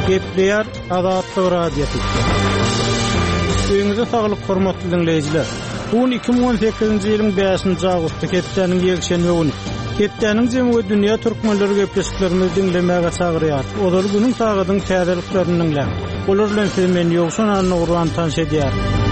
Gepleýär Azatlyk radiosu. Öňüňizde saglyk hormatly dinleýijiler. Bu 2018-nji ýylyň 5-nji awgusty gepdeniň ýekşenme güni. Gepdeniň jemgy dünýä türkmenleri gepleşiklerini dinlemäge çagyrýar. Olar günüň sagadyň täzeliklerini dinlär. Olar bilen men ýokşan anny tanış edýär.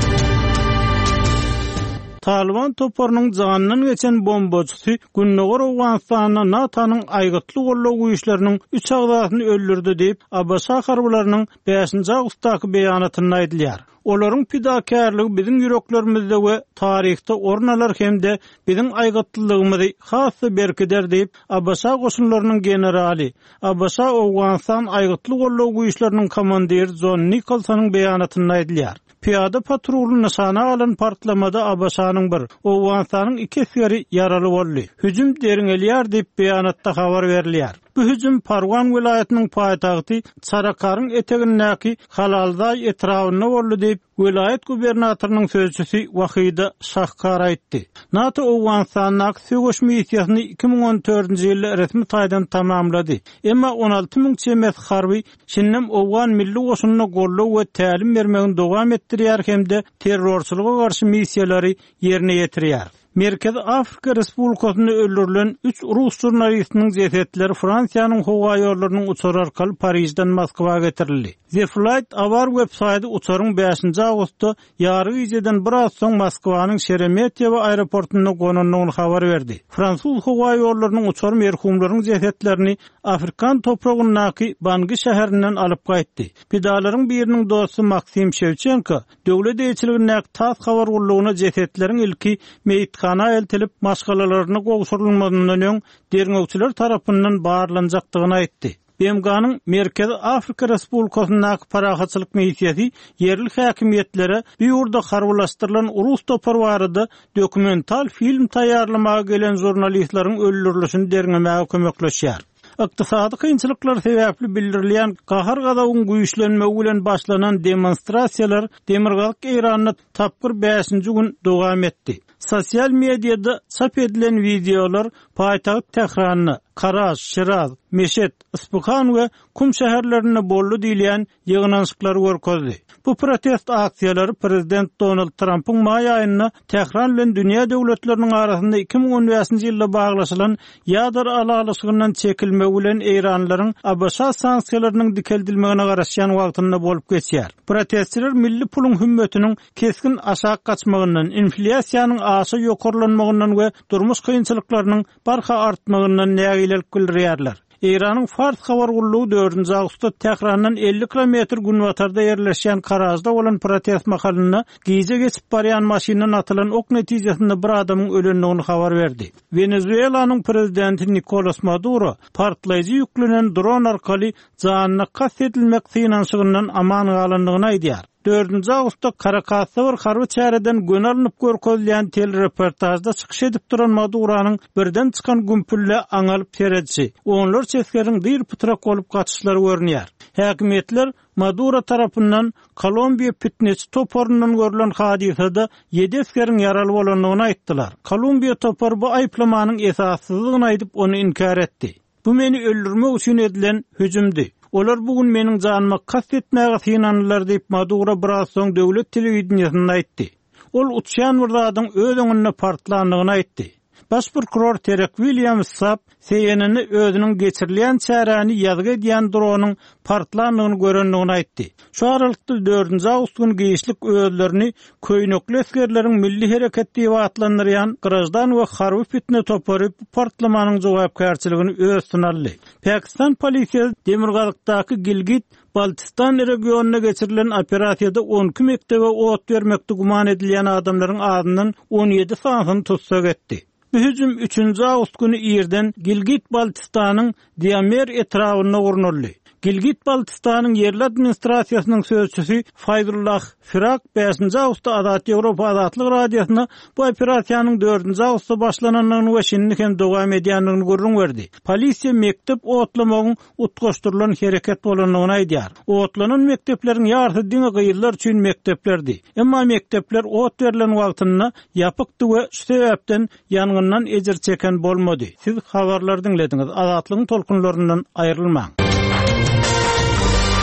Taliban toparının canından geçen bombacısı Günnogor Awganistanyna NATO'nun aýgytly gollaw güýçleriniň 3 agdasyny öldürdi diýip Abbasa harbylarynyň 5-nji awgustdaky beýanatynda aýdylýar. Olaryň pidakarlygy biziň ýüreklerimizde we taryhda ornalar hemde biziň aýgytlylygymyzy hasy berkider diýip Abbasa goşunlarynyň generali, Abbasa Awganistan aýgytly gollaw güýçleriniň komandiri John Nicholsonyň beýanatynda aýdylýar. Piyada patrulunu nişana alan partlamada Abbasanyň bir, Awganistanyň 2 esgeri yaraly boldy. Hüjüm deriňelýär diýip beýanatda habar berilýär. Bu hüjüm Parwan welaýatynyň paýtagty Çarakaryň etegindäki Halalday etrawyna boldy diýip welaýat gubernatorynyň sözçüsi Wahida Şahkar aýtdy. NATO Awganistanyň söwüş missiýasyny 2014-nji ýylda resmi taýdan tamamlady. Emma 16.000 çemet harby şinnem Awgan milli goşunyna gollaw we tälim bermegini dowam etdirýär hemde terrorçylyga garşy missiýalary ýerine ýetirýär. Merkezi Afrika Respublikasyny öldürülen 3 Rus jurnalistiniň jesetleri Fransiýanyň howa ýollarynyň uçary arkaly Parisden Moskwaga getirildi. The Flight Awar websaýty uçaryň 5-nji awgustda ýary ýeden biraz soň Moskwanyň Sheremetyevo aeroportuna gonanyny habar berdi. Fransuz howa ýollarynyň uçary merhumlaryň jesetlerini Afrikan topragyndaky Bangi şäherinden alyp gaýtdy. Pidalaryň biriniň dosty Maksim Shevchenko döwlet eýçiliginiň tas habar gullugyna jesetleriň ilki meýitkana eltilip maşgalalaryna gowşurulmadyndan öň derňekçiler tarapyndan barlanjakdygyny aýtdy. BMG'nın Merkezi Afrika Respublikasynyň parahatçylyk missiýasy yerli häkimiýetlere bu ýurda harbylaşdyrylan Rus topar barada dokumental film taýýarlamaga gelen jurnalistlaryň öldürilişini derňemäge kömekleşýär. Iqtisady kynçylyklar sebäpli bildirilýän gahar gadawyň güýçlenmegi bilen başlanan demonstrasiýalar Demirgalyk Eýranyna tapgyr 5-nji gün dowam etdi. Sosial mediada çap edilen videolar paýtagy Tehranyny, Karaz, Şiraz, Meşet, Ispahan we Kum şäherlerine bolly diýilen ýygnançyklary görkezdi. Bu protest aksiýalary Prezident Donald Trump'yň maý aýyna Tehran bilen dünýä döwletleriniň arasynda 2015-nji ýylda baglaşylan ýadar alalyşygynyň çekilmegi bilen Eýranlylaryň Abbasa sanksiýalarynyň dikeldilmegine garaşýan wagtynda bolup geçýär. Protestçiler milli puluň hümmetiniň keskin aşağı gaçmagyndan, inflasiýanyň aşy ýokarlanmagyndan we durmuş kynçylyklarynyň barha artmagyndan nägilelik bildirýärler. Eýranyň Fars habar gullugy 4-nji awgustda Tehrandan 50 kilometr günwatarda ýerleşýän Karazda bolan protest mahalyna gize geçip barýan maşynadan atylan ok netijesinde bir adamyň ölendigini habar berdi. Venezuelanyň prezidenti Nicolas Maduro partlaýjy ýüklenen dron arkaly janyna kast edilmek synanşygyndan aman galandygyny aýdýar. 4-nji awgustda Karakasda bir harby çäreden gön alınıp görkezilýän telereportajda çykyş edip duran Maduranyň birden çykan gümpülle aňalyp seredişi, onlar çeskeriň bir putrak bolup gaçyşlary görünýär. Häkimetler Maduro tarapyndan Kolumbiya fitness toparyndan görülen hadisede 7 eskeriň yaraly bolanlygyny aýtdylar. Kolumbiya topar bu aýplamanyň esassyzlygyny aýdyp onu inkar etdi. Bu meni öldürmek üçin edilen hüjümdi. Olar bugün meniň janyma kast etmäge synandylar diýip Maduro biraz soň döwlet telewizionyna aýtdy. Ol uçýan bir zadyň öz öňünde partlandygyny aýtdy. Baş prokuror Terek Williams sap CNN özüniň geçirilýän çäräni ýazgy edýän dronyň partlandygyny görendigini aýtdy. Şu aralykda 4-nji awgust günü giýişlik özlerini köýnekli eskerleriň milli hereket diýip atlandyrýan Grajdan we harby fitne topary partlamanyň jogapkärçiligini öz synaldy. Pakistan polisiýasy Demirgalykdaky Gilgit Baltistan regionuna geçirilen operasiýada 12 mektebe ot bermekde guman edilýän adamlaryň adyndan 17 sanyny tutsak etdi. Bu hüjüm 3-nji awgust günü ýerden Gilgit-Baltistanyň Diamer etrawyna gurnuldy. Gilgit-Baltistanyň yerli administrasiýasynyň sözçüsi Fayzullah Firak 5-nji awgustda Azat Ýewropa Azatlyk radiosyna bu operasiýanyň 4-nji awgustda başlananyny we şinni hem dowam edýändigini görüň berdi. Polisiýa mektep otlamagyň utgaşdyrylan hereket bolanlygyny aýdýar. Otlanan mektepleriň ýarty diňe gyýylar üçin mekteplerdi. Emma mektepler ot berilen wagtynda ýapykdy we şu sebäpden ýangyndan ejir çeken bolmady. Siz habarlar dinlediňiz. Azatlygyň tolkunlaryndan aýrylmaň.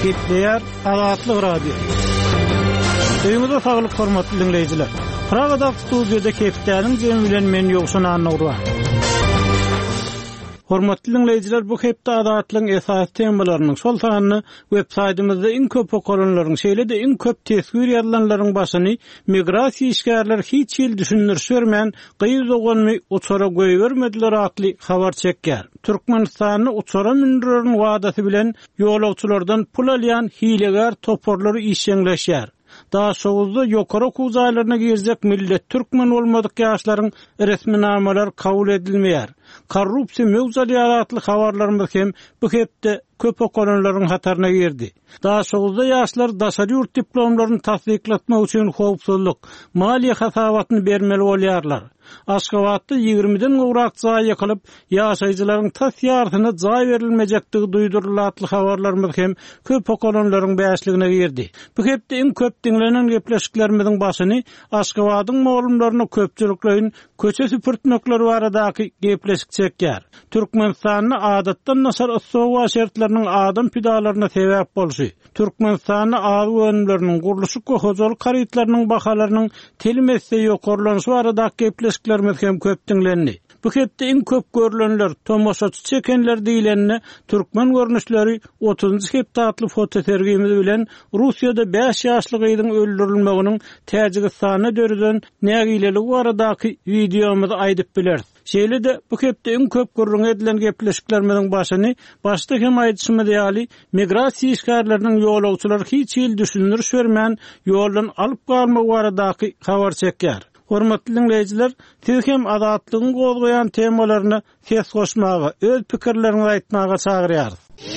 Gepleýär Azatlyk Radio. Öýüňizde saglyk hormatly dinleýijiler. Pragada studiýada Kepdäniň jemi bilen men ýogşan anagurwa. Hormatly dinleýijiler, bu hepde adatlyň esas temalarynyň şol sanyny websaýtymyzda iň köp okulanlaryň, şeýle-de iň köp tesgir ýazylanlaryň başyny migrasiýa işgärler hiç ýyl düşünürmän gyýyzogany uçara goýbermediler atly habar çekýär. Türkmenistanyny uçara mindirerin wadasy bilen ýolagçylardan pul alýan hilegar toporlary işleňleşýär. Daha soğuzda yokara kuzaýlaryna girzek millet türkmen bolmadyk ýaşlaryň resminamalar kabul edilmeýär. Korrupsiýa mewzuatly habarlarymyz hem bu hepde köp okulanlaryň hataryna girdi. Daha soğuzda ýaşlar daşary ýurt diplomlaryny tasdiklatmak üçin howpsuzlyk, maliýe hasabatyny bermeli bolýarlar. Aşgabatda 20-den gowrak jaý ýakylyp, ýaşaýjylaryň tas ýardyna jaý berilmejektigi duýdurulatly habarlarymyz hem köp okulanlaryň bäşligine girdi. Bu hepde iň köp dinlenen gepleşiklerimiziň başyny Aşgabatyň mowlumlaryna köpçüliklerin köçe süpürtmekleri baradaky gepleşik çekýär. Türkmenistanyny adatdan nasar sowa şertleriniň adam pidalaryna sebäp bolşy. Türkmenistanyny agy önümleriniň guruluşy hojalyk karytlarynyň bahalarynyň telmesse ýokarlanyşy baradaky gepleşiklerimiz hem köp dinlendi. Bu hepde iň köp görülenler, tomoşaçy çekenler diýilenine türkmen görnüşleri 30-njy hepdatly foto sergimiz bilen Russiýada 5 ýaşlyk ýylyň öldürilmeginiň Täjikistana döreden nägileli baradaky videomuzy aýdyp bilerdi. Şeýle-de bu hepde iň köp görülen edilen gepleşiklerimiziň başyny başda hem aýdyşymy diýäli migrasiýa işgärleriniň ýolagçylary hiç ýyl düşünürmän ýoldan alyp galmak baradaky habar çekýär. Hormatly dinleýijiler, siz hem adatlygyň gozgoýan temalaryna ses goşmagy, öz pikirleriňizi aýtmaga çagyrýarys.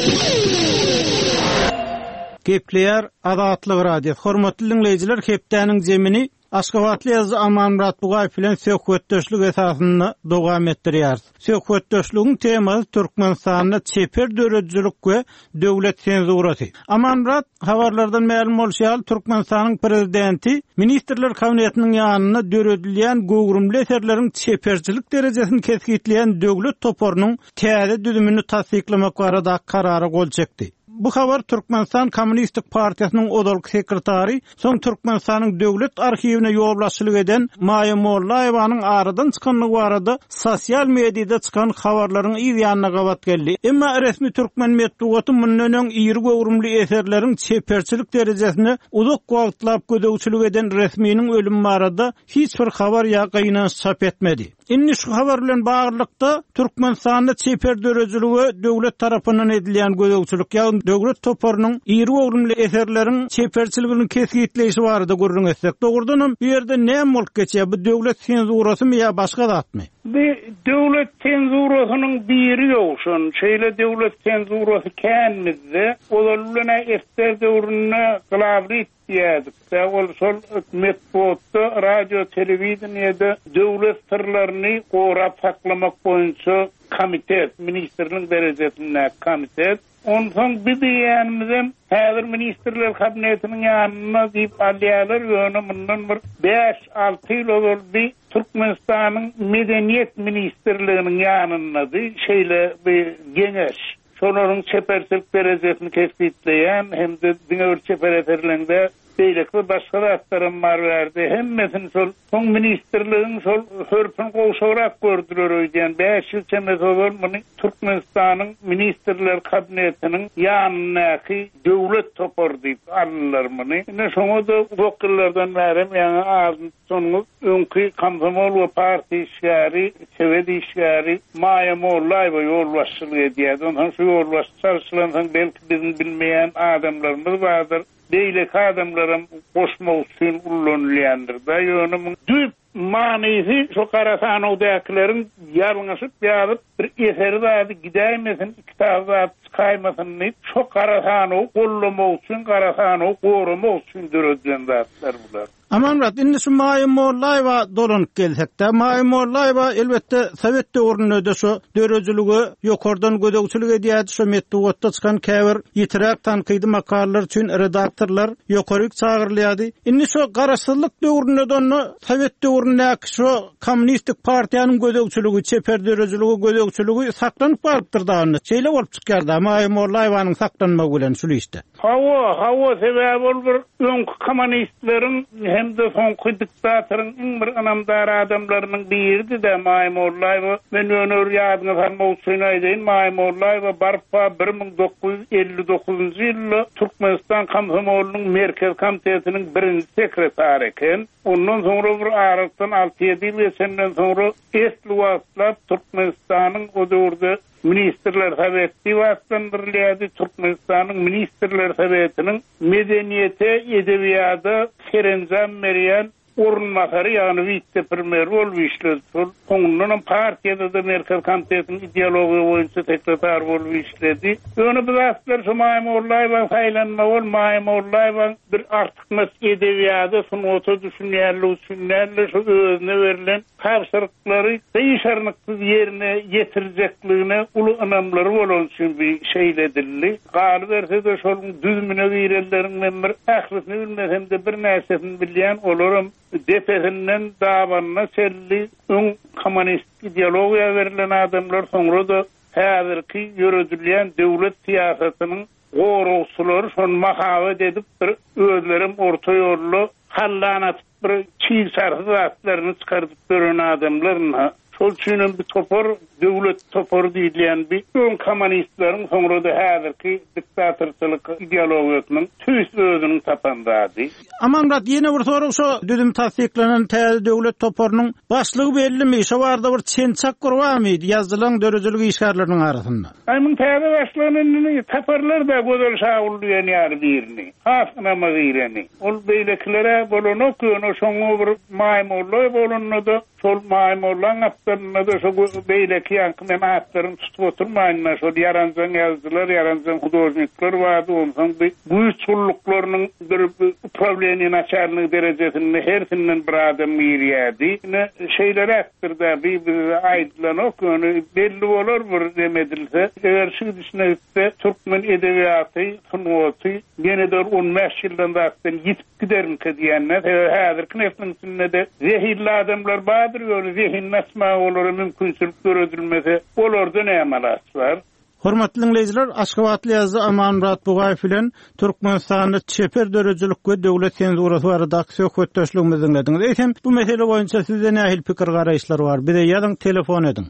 Gepleýär Azatlyk Radio. Hormatly dinleýijiler, Kepdäniň jemini Aşgabatly ýazgy Amanmurat Bugaýew bilen söhbetdeşlik esasyny dowam etdirýär. Söhbetdeşligiň temasy Türkmenistanyna çeper döredjilik we döwlet senzurasy. Amanmurat habarlardan ma'lum bolýar, Türkmenistanyň prezidenti ministrler kabinetiniň ýanyna döredilýän gowrumly eserleriň çeperçilik derejesini kesgitleýän döwlet toporunyň täze düzümini tasdiklamak barada karara gol çekdi. Bu habar Türkmenistan Kommunistik Partiýasynyň odalky sekretary, soň Türkmenistanyň döwlet arhiwine ýolbaşçylyk eden Maýa Mollaýewanyň aradan çykanyny barada sosial mediada çykan habarlaryň ýanyna gabat geldi. Emma resmi türkmen medeniýeti mundan ýyry gowrumly eserleriň çeperçilik derejesini uzak wagtlap gödäwçilik eden resminiň ölüm barada hiç bir habar ýa-gyna sap etmedi. Inni şu habar bilen baglykda Türkmenistanda çeper döredjiligi döwlet tarapyndan edilýän gödäwçilik ýa-ni döwlet toporunyň ýyry gowrumly eserleriň çeperçiligini kesgitleýişi barada görüň etsek, dogrudan bu ýerde näme bolup geçýär? Bu döwlet senzurasy ýa başga zatmy? Bu döwlet senzurasynyň biri ýokşun. Şeýle döwlet senzurasy känmizde olalulana eser döwrüne gylabry diýdik. Ol şol medeniýetde, radio, telewizionyada döwlet sirlerini gorap saklamak boýunça komitet, ministrliň derejesinde komitet. Ondan bir diýänimizem häzir ministrler kabinetiniň ýanyna diýip alýarlar, ýöne mundan bir 5-6 ýyl boldy. Türkmenistanyň medeniýet ministrliginiň ýanyna şeýle bir geňeş. Şolaryň çeperçilik derejesini kesgitleýän hem-de diňe çeper eserlerinde beýlekli başga zatlarym bar berdi. Hemmesini şol ministrligiň şol hörpün gowşarak gördüler öýdän 5 ýyl çemezowal muny Türkmenistanyň ministrler kabinetiniň ýanynaky döwlet topor diýip alýarlar muny. Ine şoňa da wekillerden bärim ýa-ni azyn soňy öňki Komsomol we parti işgäri, Sewet işgäri Maýa Mollaýewa ýolbaşçylyk edýär. Ondan şu ýolbaşçylaryň belki bizim bilmeýän adamlarymyz bardyr. Beýlek adamlarym goşmak üçin ullanylýandyr. Da ýöne düp manyzy şu Karasanowdakylaryň ýalňyşyp ýazyp bir eseri bädi gidäýmesin, kitapda çykaýmasyn diýip şu Karasanow gollamak üçin, Karasanow gorumak üçin döredilýän zatlar bular. Aman rat indi şu Maýym Mollaýewa dolanyp gelsek de Maýym Mollaýewa elbetde Sowet döwründe şu dörejiligi ýokardan gödөгçilik edýärdi, şu metdugatda çykan käbir ýitirak tankydy makallar üçin redaktorlar ýokaryk çagyrylýardy. Indi şu garaşsyzlyk döwründe donu Sowet döwründe şu kommunistik partiýanyň gödөгçiligi, çeper dörejiligi gödөгçiligi saklanyp balypdyr da onu. Şeýle bolup çykýardy Maýym Mollaýewanyň saklanmagy bilen şu işte. Hawa sebäp bolur öňkü kommunistleriň hem de soňky diktatorun iň bir anamdar adamlarynyň biridi de Maýym Mollaýewa. Men önür ýadyna salmagy aýdyn. Maýym Mollaýewa barpa 1959-njy ýylda Türkmenistan Komsomolunyň merkez komitetiniň birinji sekretary eken. Ondan soňra bir aradan 6-7 ýyl geçenden soňra Esluwaslap Türkmenistanyň o döwürde Ministrler Soweti wagtlandyrylýardy. Türkmenistanyň Ministrler Sowetiniň medeniýete, edebiýata serenjam berýän orunmasary, ýani vice-premier bolup işledi. Ondan partiýada da merkez komitetiniň ideologiýa boýunça sekretar bolup işledi. Öňe biz aslar şu Maýym Mollaýewa saýlanma bol, Maýym Mollaýewa bir artykmaz edebiýata sunuwata düşünýärli üçin şu özüne berilen tapşyryklary değişerniksiz ýerine ýetirjekligine uly anamlary bolan üçin bir şeýledildi. Galy berse de şoluň düzmüne girenleriň bir ählisini bilmesem de bir näsesini bilýän olaram DP'sinden davanına selli ön komünist ideologiya verilen adamlar sonra da häzirki ýürüdilýän döwlet siýasatynyň gorugçylary şonu mahawet edip bir özlerim orta ýollu hallanat bir çiğ sarhız atlaryny çykaryp beren adamlaryna şol üçin bir topor döwlet toporu diýilýän bir ön kommunistleriň soňra da häzirki diktatorçylyk ideologiýasynyň tüýs özüniň tapandady. Aman rat ýene bir soru şu düdüm tasdiklenen täze döwlet toporunyň başlygy bellimi? Şu barada bir çençak gurwamy ýazylan dörejilik işgärleriniň arasynda. Aýmyň täze başlanyny taparlar da gözel şaguldyýan ýar birini. Hasna magyrany. Ol beýleklere bolanok ýöne şoňa bir Maýym Mollaýewa bolanyny şol Maýym Mollaýewa aptarynda şu beýleki ýankyny atlaryň tutup oturmaýynlar. Şol ýaranjan ýazgylar, ýaranjan hudojnikler bardy. Ondan bu çulluklarynyň bir problemini naçarlyk derejesinde hersinden bir adam ýerýärdi. Şeýler atdyrda bir aýdlanok ýöne belli bolar bir demedilse, eger şu düşünýärse türkmen edebiýaty, sunuwaty ýene-de 15 ýyldan başdan ýitip gidermi diýenler. Häzirki nesliňde de zehirli adamlar badyr, ýöne zihin nasma bolary mümkinçilik görüldmese, olarda näme var? Hormatly dinleyijiler, Aşgabatly ýazgy Amanmurat Bugaýew bilen Türkmenistanyň çeper dörejilik we döwlet senzurasy barada söhbetdeşligimizi dinlediňiz. Eýsem, bu mesele boýunça sizde nähil pikir garaýşlar bar? Bize ýazyň, telefon ediň.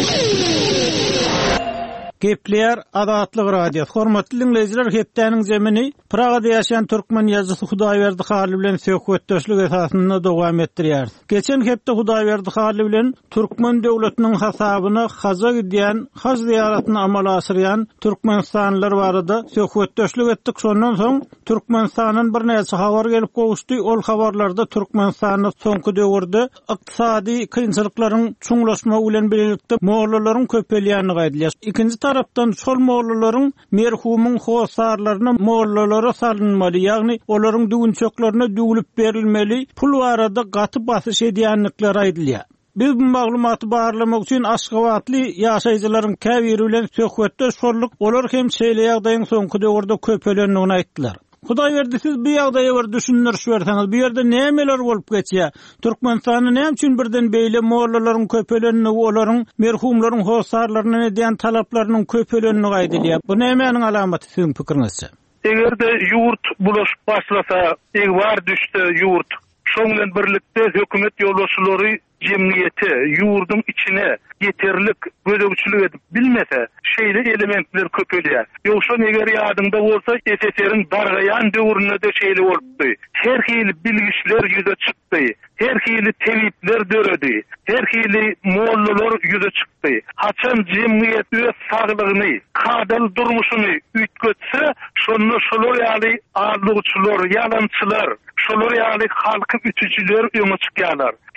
Gepler Adatlyk radio. Hormatly dinleyijiler, hepdeniň zemini Pragada ýaşaýan türkmen ýazgysy Hudaýberdi Haly bilen söhbetdeşlik esasynda dowam etdirýär. Geçen hepde Hudaýberdi Haly bilen türkmen döwletiniň hasabyna haza gidýän, haz ziýaratyny amala asyrýan türkmenistanlylar barada söhbetdeşlik etdik. Şondan soň Türkmenistanyň bir näçe habar gelip gowuşdy. Ol habarlarda Türkmenistanyň soňky döwürde ykdysady kynçylyklaryň çuňlaşma bilen birlikde mollalaryň köpelýäni gaýdylýar. Ikinji tarapdan şol mollalaryň merhumyň howsarlaryna mollalara salynmaly, ýagny olaryň düňçeklerine düwülip berilmeli, pul barada gaty basyş edýänlikler aýdylýar. Biz bu maglumaty barlamak üçin Aşgabatly ýaşaýjylaryň käbiri bilen söhbetde şolluk, olar hem şeýle ýagdaýyň soňky döwürde köpelendigini aýtdylar. Hudaýberdi, siz bu ýagdaýa bir düşünürüş berseňiz, bu ýerde nämeler bolup geçýär? Türkmenistanyň näme üçin birden beýle mollalaryň köpelenigi, olaryň merhumlaryň howsarlaryna edýän talaplarynyň köpelenigi aýdylýar? Bu nämeň alamaty siziň pikiriňizçe? Egerde ýurt bulaşyp başlasa, egbar düşse ýurt, şoň bilen birlikde hökümet ýolbaşçylary jemgyýeti ýurdun içine yeterlik gödөгçilik edip bilmese şeýle elementler köpelýär. Ýoksa eger ýadyňda bolsa SSR'ň dargaýan döwründe de şeýle bolupdy. Her hili bilgiçler ýüze çykdy. Her hili tebipler döredi. Her hili mollalar ýüze çykdy. Haçan jemgyýet öz saglygyny, kadal durmuşyny ütgetse, şonu şolar ýaly arlugçylar, ýalançylar, şolar ýaly halky ütüçiler öňe çykýarlar.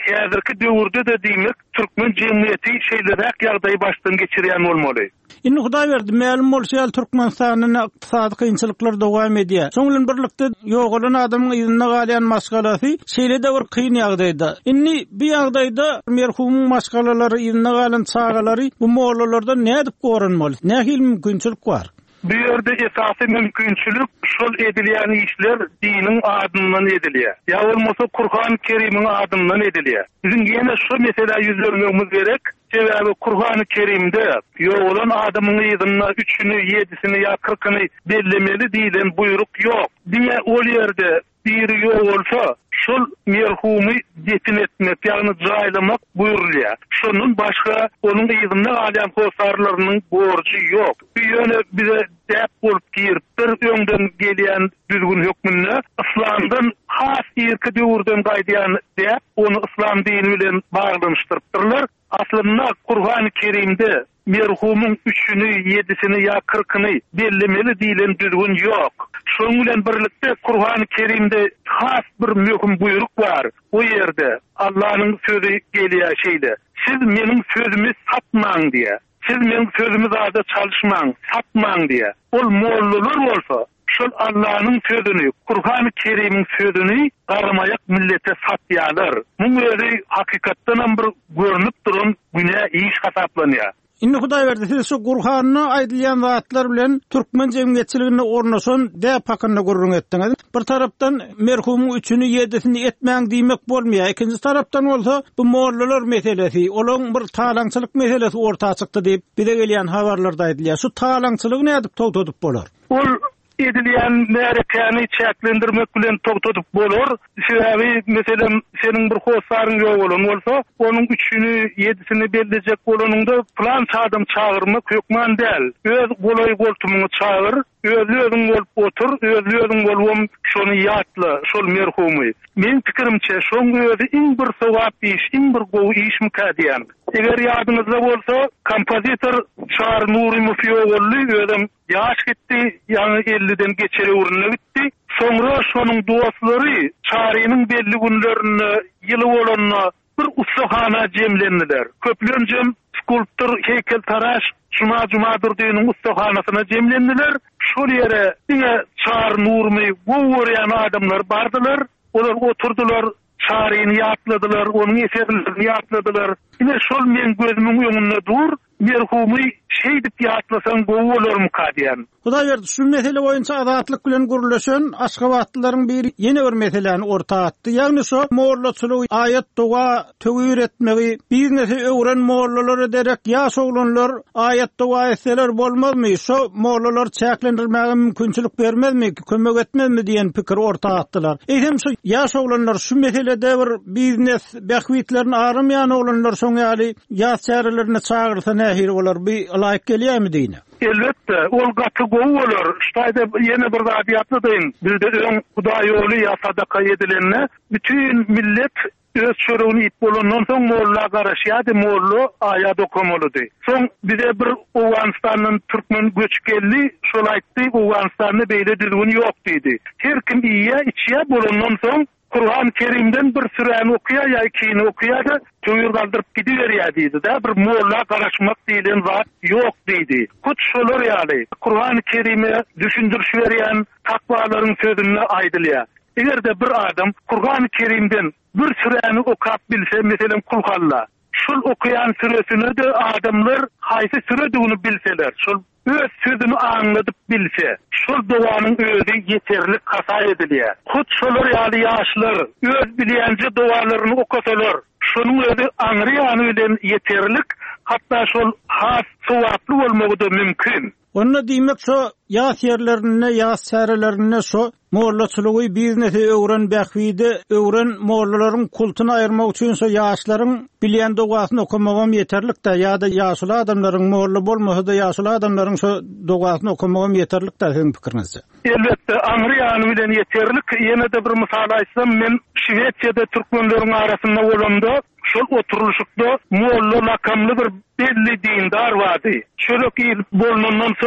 häzirki döwürde de diýmek türkmen jemgyýeti şeýleräk ýagdaý başdan geçirýän bolmaly. Inni Hudaý berdi, ma'lum bolsa Türkmenistanyň ykdysady kynçylyklar dowam edýär. Soňlan birlikde ýogalan adamyň ýygyna galýan maskalasy şeýle de bir kyn ýagdaýda. Inni bu ýagdaýda merhumyň maskalalary ýygyna galan çagalary bu mollalarda nädip goranmaly? Nähil mümkinçilik bar? Bu ýerde esasy mümkinçilik şol edilýän işler diniň adyndan edilýär. Ya bolmasa Kur'an-ı Kerim'iň adyndan edilýär. Bizim ýene şu mesele ýüzlenmemiz gerek. Sebäbi Kur'an-ı Kerim'de ýogalan adamyň ýygyna 3-nü, 7-sini ýa 40-ny bellemeli diýilen buyruk ýok. Diňe ol ýerde bir ýok bolsa, şol merhumy defin etmek, ýagny jaýlamak buyrulýar. Şonun başga onuň ýygyna galan hosarlarynyň borjy ýok. Bu ýöne bize däp bolup girip bir öňden gelýän düzgün hökmünde islamdan has ýerki döwürden gaýdýan däp onu islam dini bilen baglanşdyrpdyrlar. Aslında Kur'an-ı Kerim'de merhumun 3-nü, 7-sini ya 40-ny bellemeli diýilen düzgün ýok. Şoň bilen birlikde Kur'an-ı Kerim'de has bir möhüm buyruk bar. O ýerde Allah'ın sözü gelýär şeýle. Siz meniň sözümi satmaň diýär. Siz meniň sözümi zada çalışmaň, satmaň diýär. Ol mollalar bolsa şol Allah'ın sözünü, Kur'an-ı Kerim'iň sözünü garamayak millete satýarlar. Bu öýle hakykatdan bir görünip duran günä iş hasaplanýar. Inni Hudaý berdi, siz şu Kur'anyny aýdylýan zatlar bilen türkmen jemgyýetçiligine ornaşan däp hakynda gurrun etdiňiz. Bir tarapdan merhumyň 3-nü, 7-sini etmäň diýmek bolmaýar. Ikinji tarapdan bolsa bu mollalar meselesi, olaň bir talaňçylyk meselesi ortaga çykdy diýip bize gelýän habarlarda aýdylýar. Şu talaňçylygy nädip togtadyp bolar? Ol edilýän närekäni çäklendirmek bilen togtadyp bolar. Sebäbi meselem seniň bir hosaryň ýok bolan bolsa, onuň 3-nü, 7-sini belläjek bolanyňda plan çağırdım çağırmak hökman däl. Öz golay goltumuny çağır, özlüň bolup otur, özlüň bolum şonu ýatla, şol merhumy. Men pikirimçe şoň özi iň bir sowap iş, iň bir gowy iş mükadýän. Eger ýadyňyzda bolsa, kompozitor Çar Nuri Mufiyogully özüm ýaş gitdi, ýani 50'den geçeri uruna gitdi. Soňra şonuň dostlary Çarynyň belli günlerini, ýyly bolanyna bir ustahana jemlendiler. Köplenjem skulptor, heykeltaraş, Cuma-Cumadır diýiniň ustahanasyna jemlendiler. Şol ýere diňe Çar Nurmy gowy adamlar bardylar. Olar oturdular, Çaryny ýatladylar, onuň eserlerini ýatladylar. Ine şol men gözümüň öňünde dur, merhumy şeý dip ýatlasaň gowy bolarmy kadýan. Hudaý berdi, şu mesele boýunça azatlyk bilen gurulşan Aşgabatlylaryň bir ýene bir meseleni ortaga atdy. Ýagny şu mollaçylyk ayat doga töwür etmegi, biznesi öwren mollalar ederek ýaş oglanlar ayat doga etseler bolmazmy? Şu mollalar çäklendirmäge mümkinçilik bermezmi, kömek etmezmi diýen pikir ortaga atdylar. Eýsem şu ýaş oglanlar şu meselede bir biznes behwitlerini aramayan oglanlar soň ýaly ýaş çärelerini çağırsa nähir bolar? Bir laýyk gelýärmi diýne? Elbette, ol gaty gowy bolar. Ştaýda ýene bir zat ýatladyň. Bizde öň Hudaý ýoly ýa sadaka edilenne bütün millet öz çöreğini ip bolandan soň molla garaşýady, molla aýa dokamoludy. Soň bize bir Owganistanyň türkmen göçkelli şol aýtdy, Owganistanyň beýle düzgün ýok diýdi. Her kim iýe içýä bolandan soň Kur'an-ı Kerim'den bir süren okuya ya ikini okuya da tüyür kaldırıp gidiverýär diýdi da bir molla garaşmak diýilen zat ýok diýdi. Kut şolar ýaly Kur'an-ı Kerim'e düşündürşýärýän takwalaryň sözüne aýdylýar. Egerde bir adam Kur'an-ı Kerim'den bir süreni okap bilse, meselem Kulhalla, şol okuyan süresini de adamlar haýsy sürediğini bilseler, şol öz sözünü anladıp bilse, şol duanyň özü yeterlik kasa edilýär. Hut şolar ýaly ýaşlar öz bilýänçe dualaryny okasalar, şonuň özü aňrýany bilen yeterlik, hatda şol has sowaply bolmagy da mümkin. Onu diýmek şu ýaş ýerlerine, ýaş çärelerine şu mollaçylygy biznesi öwren bähwide, öwren mollalaryň kultuny aýyrmak üçin şu ýaşlaryň bilýän dogasyny okumagam ýeterlik da, ýa-da ýaşly adamlaryň molla bolmasa da ýaşly adamlaryň şu dogasyny okumagam ýeterlik da siziň pikirinizde. Elbette aňrýany bilen ýeterlik. Ýene de bir mysal aýtsam, men Şweýçýada türkmenleriň arasynda bolamda şol oturuşykda molla lakamly bir belli dindar bardy. Çörek ýyl bolnandan soň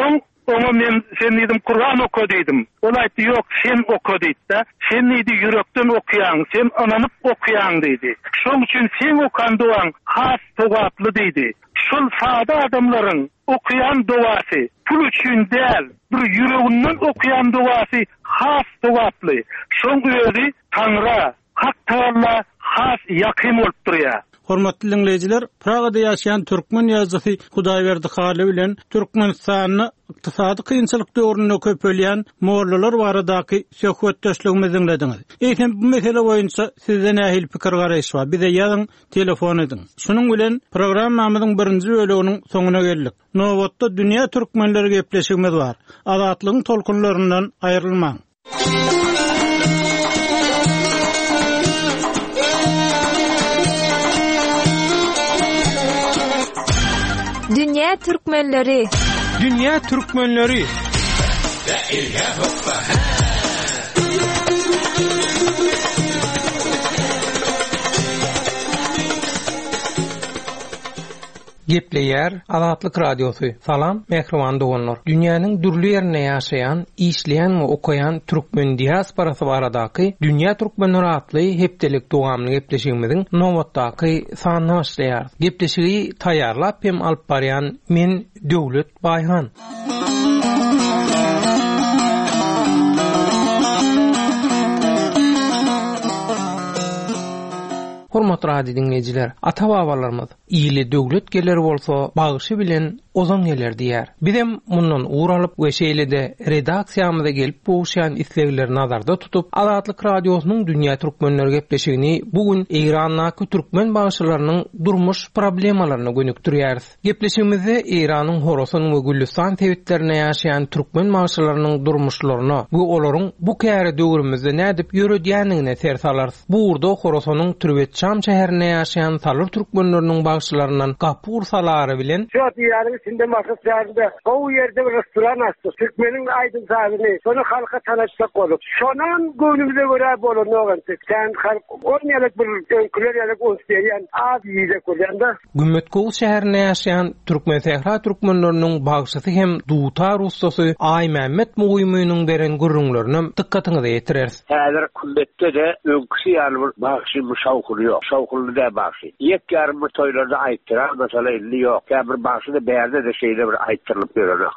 Ama men sen dedim Kur'an oku dedim. Ol aýtdy yok sen oku diýdi. Sen neydi yürekden okuyan, sen ananyp okuyan dedi. Şol üçin sen okan duaň has togatly dedi. Şol sada adamlaryň okuyan duasy pul üçin däl, bir yüreginden okuyan duasy has togatly. Şol özi Tanra, Hak Taala has ýakyn bolup durýar. Hormatly dinleyijiler, Pragada ýaşaýan türkmen ýazgysy Hudaýberdi Haly bilen Türkmenistanyny ykdysady kynçylyk döwründe köpelýän mollalar baradaky söhbetdeşligimizi dinlediňiz. Eýsem bu mesele boýunça sizden ähli pikir garaýşy bar. Bize ýazyň, telefon ediň. Şunuň bilen programmamyzyň birinji böleginiň soňuna geldik. Nowatda dünýä türkmenleri gepleşigimiz bar. Azatlygyň tolkunlaryndan aýrylmaň. Dünya Türkmenleri. Dünya Türkmenleri. Gepleyer Azatlyk Radiosu. Salam, mehriban doganlar. Dünýäniň dürli ýerine ýaşaýan, işleýän we okaýan türkmen diasporasy baradaky Dünya Türkmenleri atly hepdelik dogamy gepleşigimiziň nowatdaky sanyny başlaýar. Gepleşigi taýýarlap hem alyp barýan men Döwlet Baýhan. Hormat radio dinleyijiler, ata-babalarymyz ýyly döwlet geleri bolsa, bagyşy bilen ozan geler diýär. Bizem mundan uğralyp we şeýlede redaksiýamyza gelip boşýan islegleri nazarda tutup, Azatlyk Radiosynyň Dünýä Türkmenleri gepleşigini bugün Eýrandaky türkmen bagyşylarynyň durmuş problemalaryna gönükdirýäris. Gepleşigimizde Eýranyň Horasan we Gülistan tewitlerine ýaşaýan türkmen bagyşylarynyň durmuşlaryna we olaryň bu käre döwrümizde nädip ýöredýänligine ser salarys. Bu urda Horasanyň Türbetçam şäherine ýaşaýan salyr türkmenleriniň bagyşylaryndan gapur salary bilen Şimdi Masaslar'da o yerde bir restoran açtı. Türkmenin aydın sahibi. Sonra halka tanıştık olup. Şonan gönlümüze göre bolun oğantık. Sen halk 10 yıllık bir önküler yıllık onsiyeyen az yiyecek olayan da. Gümmetkol şäherine ýaşaýan Türkmen Sehra türkmenleriniň bagyşysy hem Dutar ustasy Ay Mehmet Muýmynyň beren gurrunlaryna dikkatyňizi ýetireris. Häzir Kumbetde de önküsi ýaly bir bagyşy müşawkurýar. Şawkurly da bagyşy. Ýek-ýarym toýlarda aýtdyrar, mesela illi ýok. Bir bagyşy da berde de şeyde bir aýtdyrylyp görülür.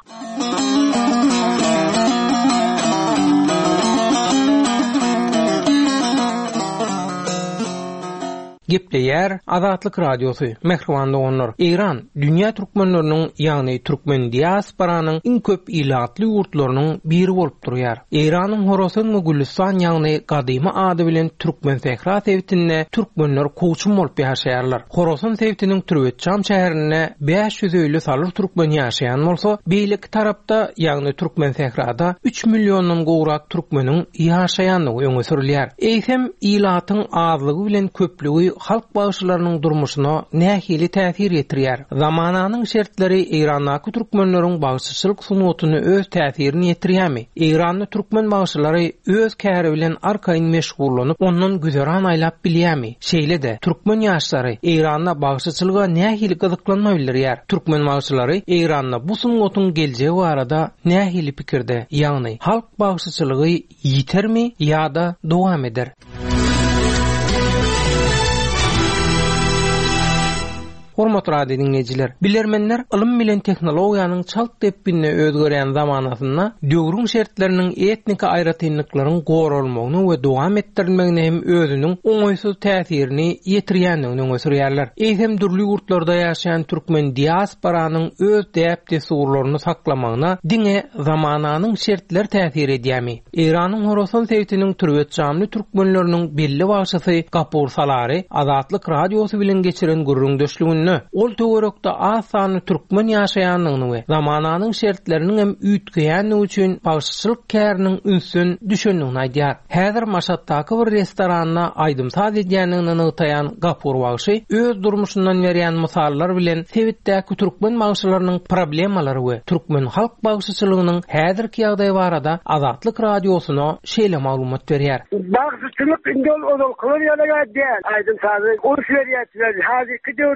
Gepleyer Azatlyk Radiosu. Mehriban doganlar. Eýran dünýä türkmenleriniň, ýagny türkmen diasporanyň iň köp ilatly ýurtlarynyň biri bolup durýar. Eýranyň Horasan we Gülistan ýagny gadymy ady bilen Türkmen Sehra tewitinde türkmenler koçum bolup ýaşaýarlar. Horasan tewitiniň Türbetçam şäherine 500 öýli salyr türkmen ýaşaýan bolsa, beýlik tarapda ýagny Türkmen Sehrada 3 millionyň gowrak türkmeniň ýaşaýanyny öňe sürilýär. Eýsem ilatyň azlygy bilen köplügi halk bagyşylarynyň durmuşyna nähili täsir ýetirýär. Zamananyň şertleri Eýrandaky türkmenleriň bagyşçylyk sunutyny öz täsirini ýetirýärmi? Eýranly türkmen bagyşylary öz käri bilen arkaýyn meşgullanyp, ondan güzeran aýlap bilýärmi? Şeýle-de türkmen ýaşlary Eýranda bagyşçylyga nähili gyzyklanma bildirýär. Türkmen bagyşylary Eýranda bu sunutyň geljegi barada nähili pikirde, ýagny halk bagyşçylygy ýitermi ýa-da dowam eder? Hormat radio dinleyijiler, bilermenler ilm bilen tehnologiýanyň çalk deppine özgören zamanasyna döwrüň şertleriniň etnik aýratynlyklaryň goralmagyny we dowam etdirilmegine hem özüniň oňaýsuz täsirini ýetirýändigini öňe sürýärler. Eýsem dürli ýurtlarda ýaşaýan türkmen diasporanyň öz däp desurlaryny saklamagyna diňe zamananyň şertler täsir edýärmi? Eýranyň Horasan tewitiniň Türbetçamly türkmenleriniň belli bagyşysy Gapur Salary Azatlyk Radiosy bilen geçiren gurrundeşligini ol töwerekde az sany türkmen ýaşaýanyny we zamananyň şertleriniň hem üýtgeýäni üçin bagyşçylyk käriniň ünsün düşenligini aýdýar. Häzir Maşatdaky bir restoranda aýdymsaz edýänligini ýytaýan Gapur bagyşy öz durmuşyndan berýän misallar bilen Sewitdäki türkmen bagyşylarynyň problemalary we türkmen halk bagyşçylygynyň häzirki ýagdaýy barada Azatlyk Radiosyna şeýle maglumat berýär. Bagyşçylyk indol odol kılar ýalaga däl. Aýdymsaz o şeýleýetler häzirki döwürde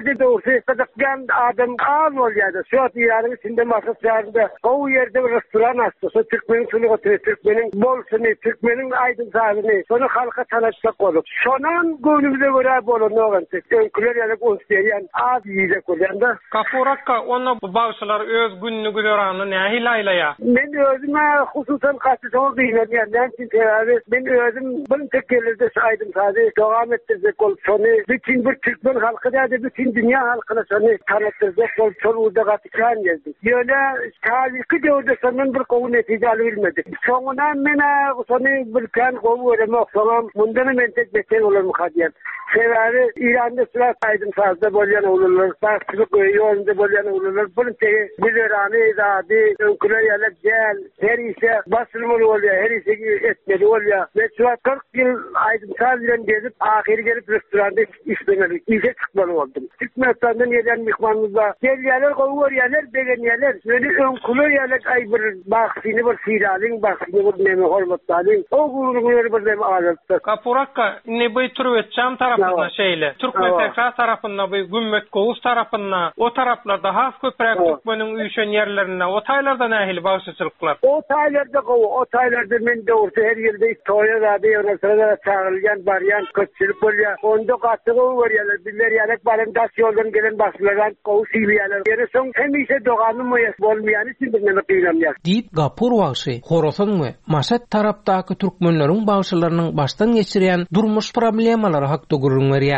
Rusi kadakyan adam az olyadı. Şu İran'ın içinde masaslarında o yerde bir restoran açtı. So Türkmenin sulu Türkmenin bolsunu, Türkmenin aydın sahibini, sonra halka tanıştık olup. Şonan gönlümüze göre bolunu oğantık. Önküler yanıp onsiyeyen az yiyecek olanda. Kapurakka ona bağışlar öz gününü güleranı nehi laylaya? Ben özüme hususan kaçısı oldu yine diyenden çünkü ben özüm bunun tekerlerde saydım sadece devam ettirecek olup sonu bütün bir Türkmen halkı da bütün dünya halkına sonu tanıtacak olup sonu orada katıkan geldi. Böyle tarihki devirde sonun bir kovu netice alabilmedik. Sonuna mena sonu bir kan kovu öğrenmek sonra bundan ben tek beter olur mu kadiyen. Sebebi İran'da sıra saydım fazla bolyan olurlar. Başlık yolunda bolyan olurlar. Bunun teki Gülerani, İzadi, Önküler yerler gel. Her ise basılmalı oluyor. Her ise etmeli oluyor. Ve şu an 40 yıl aydımsal ile gezip ahiri gelip restoranda işlemeli. İşe çıkmalı oldum. Türkmenistan'dan gelen mihmanımız var. Gel yerler, kovuyor yerler, begen yerler. Böyle Önküler yerler ay bir baksini bir firalin, baksini bir nemi hormatlalin. O gururları bir nemi ağırlıktır. Kapurakka ne bu türvetçam tarafından şeyle. Türkmen tekrar tarafından bu Gümmet Kovuz tarafından o taraflarda haf köprek Türkmenin uyuşan yerlerine o taylarda nehili bağışçılıklar. O taylarda kovu. O taylarda men de orta her yerde toya abi ona sırada çağrılan baryan kötçülük oluyor. Onda katı kovu var yerler. Biller yerler barın daş yoldan gelen başlayan kovu sivri yerler. Yeri son hem ise doğanın mayası olmayan için bir neme kıyılamıyor. Deyip Gapur bağışı, Horosan mı? Maşat taraftaki Türkmenlerin bağışlarının baştan geçiren durmuş problemaları hakta gururun veriyor.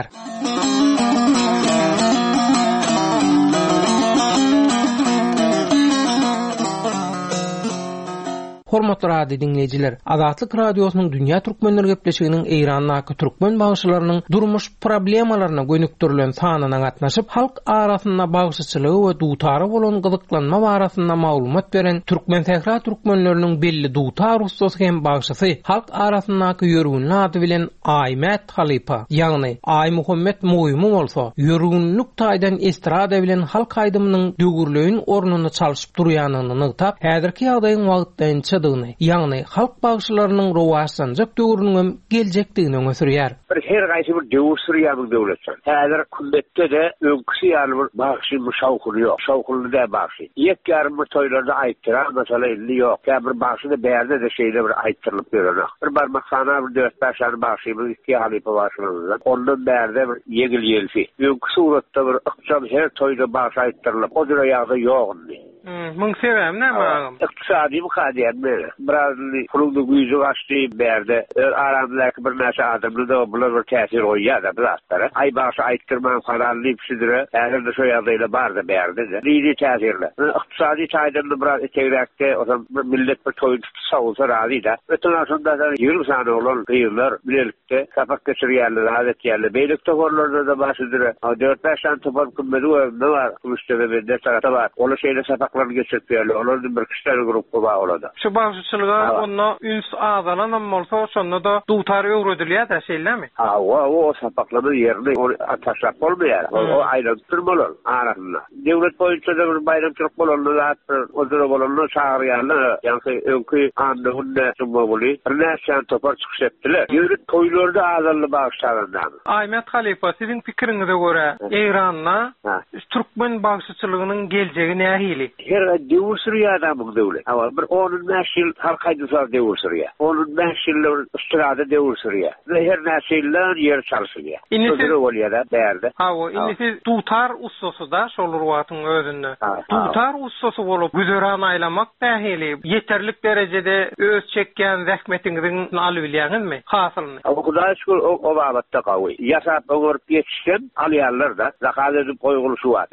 Hormatly radio dinleyijiler, Azatlyk radiosynyň Dünya Türkmenleri gepleşiginiň Eýrandaky türkmen bagşylarynyň durmuş problemalaryna gönükdirilen sanyna gatnaşyp halk arasynda bagşyçylygy we dutary bolan gyzyklanma barasynda maglumat beren Türkmen Tehra türkmenleriniň belli dutar ustasy hem bagşysy halk arasyndaky ýörgünli ady bilen Aymet Halipa, ýagny Ay Muhammed Moýmy bolsa, ýörgünlük taýdan estrada bilen halk aýdymynyň dögürlüğin ornuny çalyşyp durýanyny nygtap, häzirki ýagdaýyň wagtdan ýagny halk bagşylarynyň rowaşlanjak döwrüniň geljekdigini öňe sürýär. Her gaýsy bir döwür sürýär bu döwletçi. Häzir kündetde de öňküsi ýaly bir bagşy müşawkyr ýok. Şawkyrly da bagşy. Ýek-ýarym toýlarda aýtdyrar, mesela illi ýok. Käbir bagşy da bärde de şeýle bir aýtdyrylyp berenok. Bir barmaksana bir 4-5 ýaly bagşy bir iki halypa başlanýar. Ondan bärde bir ýegil ýelsi. Öňkü suratda bir ykjam her toýda bagşy aýtdyrylyp, o jura ýagda ýokdy. Müň sebäbi näme? Iqtisadi mukadiyat beri. Biraz pulundu güýjü açdy berde. Aramdaky bir näçe adamly da bular bir täsir oýýar da biraztara. Ay başı aýtdyrman kararly pişidire. Ägerde şo ýagdaýda barda berde de. Liýdi täsirli. Iqtisadi taýdanly biraz etegrekde o millet bir toýun tutsa razy da. Ötün aşynda da ýyl sany bolan gyýylar bilelikde sapak geçirýärler, adet ýerler. Beýlikde gorlarda da başydyra. 4-5 tane topar kümmedi we var. Kuştebe berde tarata var. Ola şeýle sapak geçirýärler. Olardan bir kişiler grupu bar bolady. Şu bagşyçylyga onda üns azalan bolsa şonda da dutary öwredilýär da şeýlemi? O sapaklama ýerine ataşap bolmaýar. O aýlantyr bolar arasynda. Dewlet boýunça da bir bayramçylyk bolanlar, ozura bolanlar çağırýarlar. Ýa-ni öňkü anda hunda şumo boli. Näçe topar çykyş etdiler. Ýöret toýlarda azanly bagşlanýar. Aymet Halipa, siziň pikiriňize görä Eýranda türkmen bagşyçylygynyň geljegi nähili? Her dewür sürýär da bu döwlet. Awal bir 10 ýyl har gaýdysar dewür sürýär. 10 ýyl istirada dewür sürýär. Ve her näçeler ýer çalşýar. Indi bolýar da bärde. Indi tutar ustasy da şolur watyň özünde. Tutar ustasy bolup güzeran aýlamak tähili ýeterlik derejede öz çekýän zähmetiňizi alyp bilýärmi? Hasylyny. Hudaýa şükür o wagtda gawy. Ýasap öňürp ýetişden alýarlar da. Zakat edip goýgulşy bar.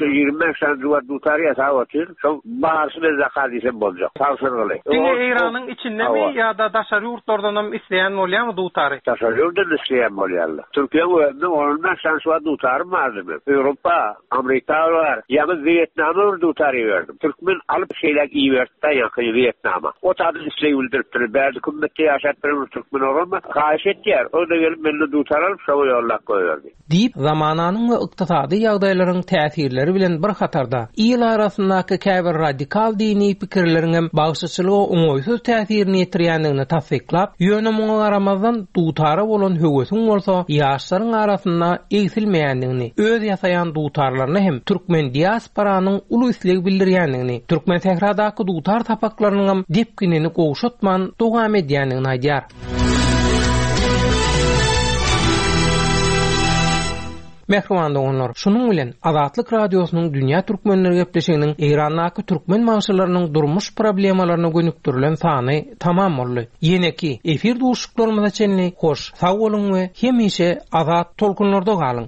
25 sanjuwat tutar ýasap şol barşyna zakat edip boljak. Sawşyrgyly. Diňe Eýranyň içindemi ýa-da daşary ýurtlardan hem isleýän bolýarmy dutary? Daşary ýurtdan isleýän bolýarlar. Türkiýe we ondan şanswa dutary bardyr. Ýewropa, Amerika bar. Ýa-da Vietnamda dutary berdim. Türkmen alyp şeýler iýertde ýa-da Vietnama. O taýda isleýildiripdir. Bärde kümmetde ýaşap bir türkmen olma. Gaýş etýär. O da gelip mende dutary alyp şow ýollap goýardy. Diýip zamananyň we ykdysady ýagdaýlaryň täsirleri bilen bir hatarda ýyl arasyndaky ise käbir radikal dini pikirleriň bagşyçylygy oňoýsuz täsirini ýetirýändigini tasdiklap, ýönemeňe garamazdan dutara bolan höwesiň bolsa ýaşlaryň arasynda egsilmeýändigini, öz ýasaýan dutarlaryny hem türkmen diasporanyň uly isleg bildirýändigini, türkmen tehradaky dutar tapaklarynyň depkinini gowşatman dowam edýändigini aýdýar. Mehriban doganlar, şunun bilen Azatlyk radiosynyň dünýä türkmenleri gepleşiginiň Eýrandaky türkmen maşalarynyň durmuş problemalaryna gönükdirilen sany tamam boldy. Ýene-ki efir duşuklarymyza çenli hoş, sag bolun we hemişe azat tolkunlarda galyň.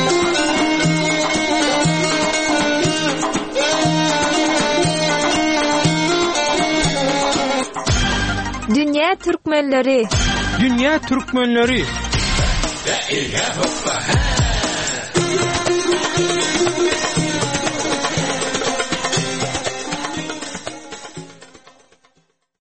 Dünýä türkmenleri. Dünýä türkmenleri.